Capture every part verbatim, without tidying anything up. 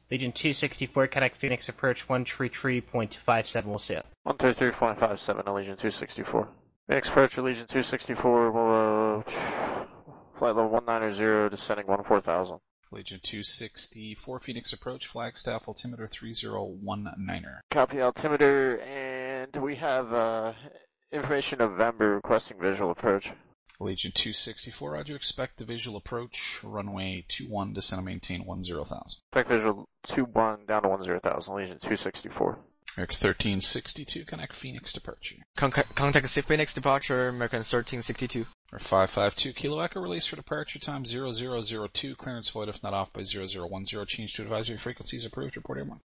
Legion two sixty-four, contact Phoenix approach one three three point five seven, we'll see it. one three three point five seven to Legion two sixty-four. Phoenix approach to Legion two sixty-four, will, uh, flight level one nine zero, descending one four thousand. Legion two sixty-four, Phoenix approach, Flagstaff, altimeter three zero one niner. Copy altimeter, and we have uh, information November requesting visual approach. Legion two sixty-four, roger, expect the visual approach, runway two one, descend and maintain one zero thousand. Expect visual two one down to one zero thousand, Legion two sixty-four. American thirteen sixty-two, connect Phoenix departure. Con- contact Phoenix departure, American thirteen sixty-two. Or five five two, Kilo Echo, release for departure time zero zero zero two, clearance void if not off by zero zero one zero, change to advisory frequencies approved, report airborne.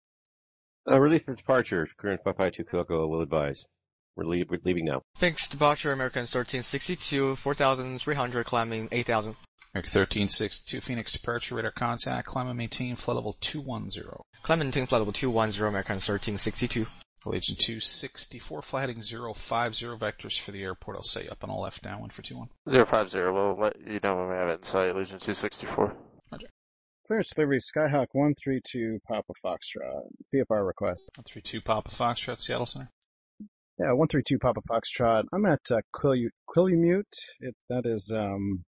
Uh, relief for departure, current five five two Kilo Echo will advise. We're, leave, we're leaving now. Phoenix departure, American thirteen sixty-two, four thousand three hundred, climbing eight thousand. American thirteen sixty-two, Phoenix departure, radar contact, climb and maintain flight level two one zero. Climb and maintain flight level two one zero, American thirteen sixty-two. Legion two sixty-four, fly heading zero five zero, vectors for the airport, I'll say up on all left downwind for two one. zero five zero, we'll let you know when we have it in sight, Legion two sixty-four. Roger. Clearance delivery, Skyhawk one three two, Papa Foxtrot, V F R request. one three two, Papa Foxtrot, Seattle Center. Yeah, one three two Papa Foxtrot. I'm at uh, Quilu- Quilumute. It, that is um,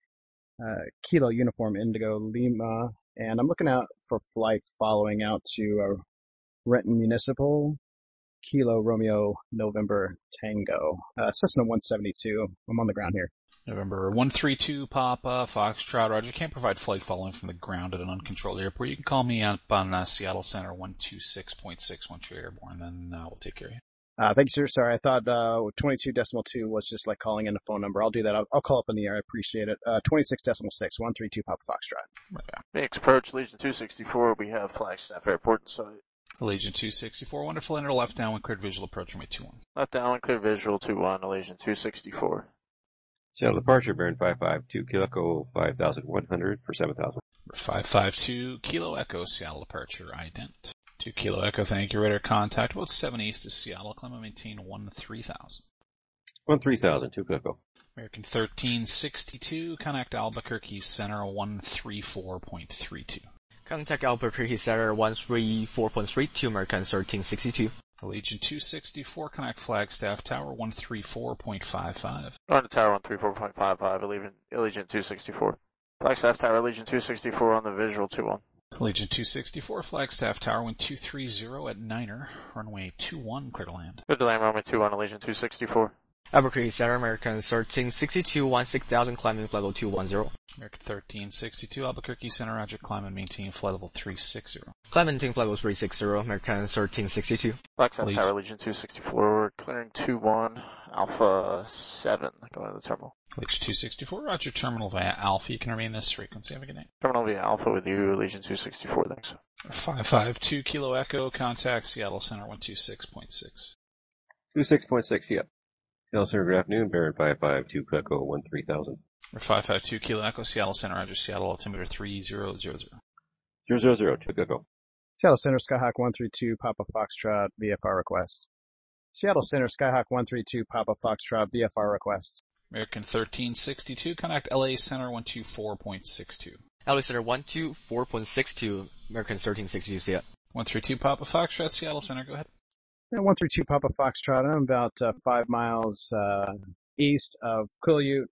uh, Kilo Uniform Indigo Lima. And I'm looking out for flight following out to uh, Renton Municipal, Kilo Romeo November Tango. Uh, Cessna one seventy-two. I'm on the ground here. November one three two, Papa Foxtrot, roger. Can't provide flight following from the ground at an uncontrolled airport. You can call me up on uh, Seattle Center one two six point six once you're airborne, then uh, we'll take care of you. Uh, thank you, sir. Sorry, I thought uh, twenty-two decimal two was just like calling in a phone number. I'll do that. I'll, I'll call up in the air. I appreciate it. Uh, twenty-six decimal six, one three two Papa Foxtrot. Right. Phoenix approach, Legion two sixty-four, we have Flagstaff Airport in sight. Legion two sixty-four, wonderful, enter left downwind, cleared visual approach, runway two one. Left downwind, clear visual two one, Legion two sixty-four. Seattle departure, Baron five five two Kilo Echo five thousand one hundred for seven thousand. five five two, Kilo Echo, Seattle departure, ident. two Kilo Echo, thank you, radar contact, about seven east to Seattle, climb and maintain one three thousand. one three thousand, two Kilo Echo. American thirteen sixty-two, connect Albuquerque Center one three four point three two. Contact Albuquerque Center one three four point three two, American thirteen sixty-two. Legion two sixty-four, connect Flagstaff Tower one three four point five five. On to Tower one three four point five five, Legion two sixty-four. Flagstaff Tower, Legion two sixty-four on the visual two one. Legion two sixty-four, Flagstaff Tower one two three zero at Niner, runway two one, clear to land. Good to land, runway two one, Legion two sixty-four. Albuquerque Center, American thirteen sixty-two, one six thousand, climbing flight level two one zero. American thirteen sixty-two, Albuquerque Center, roger, climb and maintain flight level three six zero. Climb and maintain flight level three six zero, American thirteen sixty-two. Flagstaff Legion. Tower, Legion two sixty-four, we're clearing two one, Alpha seven, going to the terminal. Legion two sixty-four, roger, terminal via Alpha, you can remain this frequency, have a good night. Terminal via Alpha with you, Legion two sixty-four, thanks. five five two, Kilo Echo, contact Seattle Center one two six point six. two six point six, yep. Seattle Center, good afternoon, Baron five five two Kilo Echo one three thousand. Or five five two, Kilo Echo, Seattle Center, roger, Seattle, altimeter three zero zero zero. zero zero zero, two Kilo Echo. Seattle Center, Skyhawk one three two, Papa Foxtrot, V F R request. Seattle Center, Skyhawk one three two, Papa Foxtrot, V F R request. American thirteen sixty-two, connect L A Center one two four point six two. L A Center one two four point six two, American thirteen sixty-two, see ya. one three two, Papa Foxtrot, Seattle Center, go ahead. Yeah, one three two Papa Foxtrot. I'm about uh, five miles uh, east of Quileute,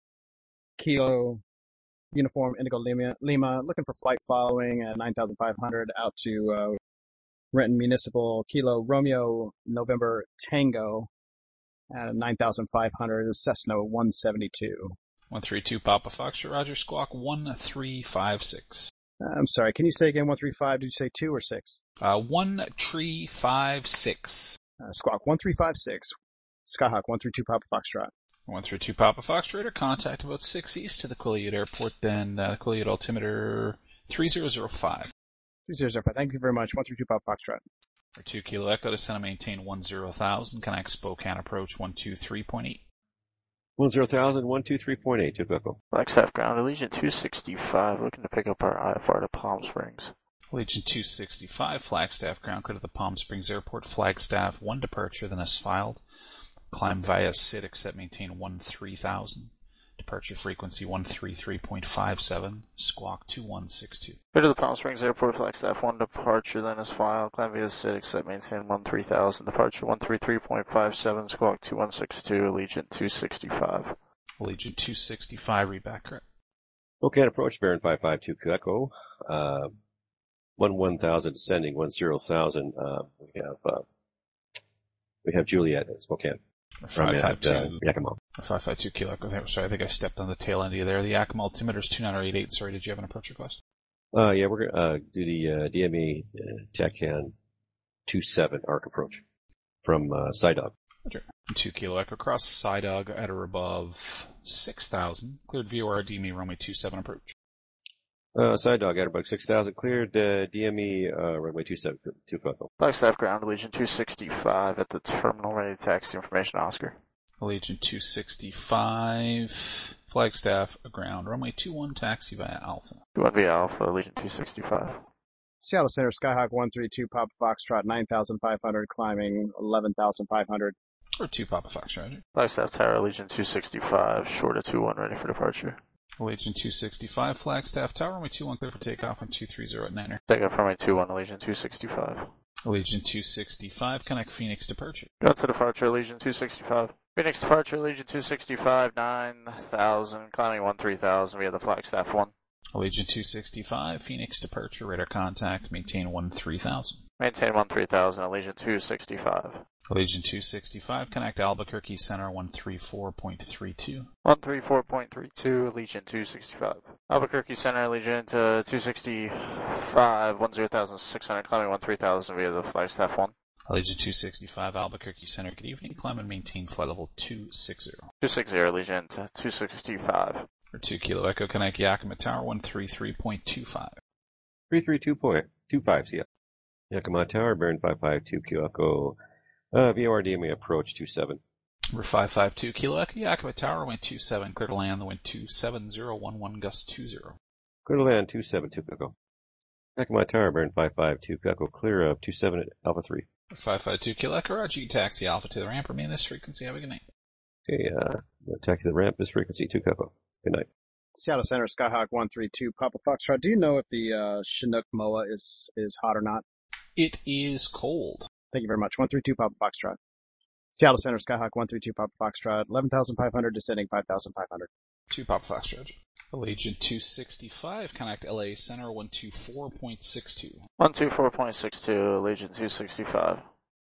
Kilo Uniform Indigo Lima, Lima, looking for flight following at nine thousand five hundred out to uh, Renton Municipal, Kilo Romeo November Tango at nine thousand five hundred, Cessna one seventy-two. one three two, Papa Foxtrot, roger, squawk one three five six. I'm sorry, can you say again one three five? Did you say two or six? Uh, one three five six. Uh, squawk one three five six, Skyhawk one three two Papa Foxtrot. one three two, Papa Foxtrot, contact about six east to the Quileute Airport, then uh, Quileute altimeter three zero zero five. two zero zero five, thank you very much. one three two Papa Foxtrot. Or two Kilo Echo, descend and maintain one zero thousand, connect Spokane approach one two three point eight. one zero thousand, one two three point eight, two Kilo Echo. Flagstaff ground, Legion two sixty-five, looking to pick up our I F R to Palm Springs. Legion two sixty-five, Flagstaff ground clear to the Palm Springs Airport, Flagstaff one departure, then as filed. Climb via S I D, accept maintain one three thousand. departure frequency one three three point five seven, squawk two one six two. Go to the Palm Springs Airport, Flagstaff one departure, then is filed. Climb via Citix at maintain one three thousand, departure one three three point five seven, squawk two one six two, Allegiant two sixty-five. Allegiant two sixty-five, read back correct. Okay, approach Baron five five two Echo. Uh, one one thousand descending, one zero thousand. Uh, we have, uh, we have Juliet at Spokane. five five two, uh, Yakima. five five two Kilo Echo. Sorry, I think I stepped on the tail end of you there. The Yakima altimeter's two nine eight eight. Sorry, did you have an approach request? Uh, yeah, we're gonna, uh, do the, uh, D M E, uh, Tech-Han two seven arc approach from, uh, Sidog. Roger. two Kilo Echo cross, Sidog at or above six thousand. Cleared V O R D M E runway two seven approach. Uh, Sidog at about six thousand, cleared, uh, D M E, uh, runway two seven, two Echo. Flagstaff ground, Allegiant two sixty-five at the terminal, ready to taxi information, Oscar. Allegiant two sixty-five, Flagstaff ground, runway two one taxi via Alpha. two one via Alpha, Allegiant two sixty-five. Seattle Center, Skyhawk one three two, Papa Foxtrot, nine thousand five hundred, climbing eleven thousand five hundred. Or two Papa Fox, Roger. Flagstaff Tower, Allegiant two sixty-five, short of two one, ready for departure. Allegiant two sixty-five, Flagstaff Tower, runway two one clear for takeoff on two three zero at Niner. Take off runway two one, Allegiant two sixty-five. Allegiant two sixty-five, connect Phoenix departure. Go to departure, Allegiant two sixty-five. Phoenix departure, Allegiant two sixty-five, nine thousand, climbing one three thousand via the Flagstaff one. Allegiant two sixty-five, Phoenix departure, radar contact, maintain one three thousand. Maintain one three thousand, Allegiant two sixty-five. Allegiant two sixty-five, connect Albuquerque Center one three four point three two. one three four point three two, Allegiant two sixty-five. Albuquerque Center, Allegiant uh, two sixty-five, one zero thousand six hundred, climbing one three thousand via the Flagstaff one. Allegiant two sixty-five, Albuquerque Center, good evening, climb and maintain flight level two sixty. two sixty, Allegiant uh, two sixty-five. For two Kilo Echo, connect Yakima Tower one three three point two five. three three two point two five, see ya. Yakima Tower, Baron five five two Q Echo, uh, V O R D M E approach two seven. Number five five two Kilo Echo, Yakima Tower, wind two seven, clear to land, the wind two seven zero one one, gust two zero. Clear to land two seven two Echo. Yakima Tower, Baron five five two Echo, clear of two seven at Alpha three. five five two Kilo Echo, Roger, you taxi Alpha to the ramp, remain this frequency, have a good night. Okay, uh, taxi the ramp, this frequency two Echo. Good night. Seattle Center, Skyhawk one three two, Papa Foxtrot. Do you know if the uh, Chinook M O A is, is hot or not? It is cold. Thank you very much. one three two, Papa Foxtrot. Seattle Center, Skyhawk one three two, Papa Foxtrot, eleven thousand five hundred, descending five thousand five hundred. two Papa Fox, Roger. Allegiant two sixty-five, connect L A Center one two four point six two. one two four point six two, Allegiant two sixty-five.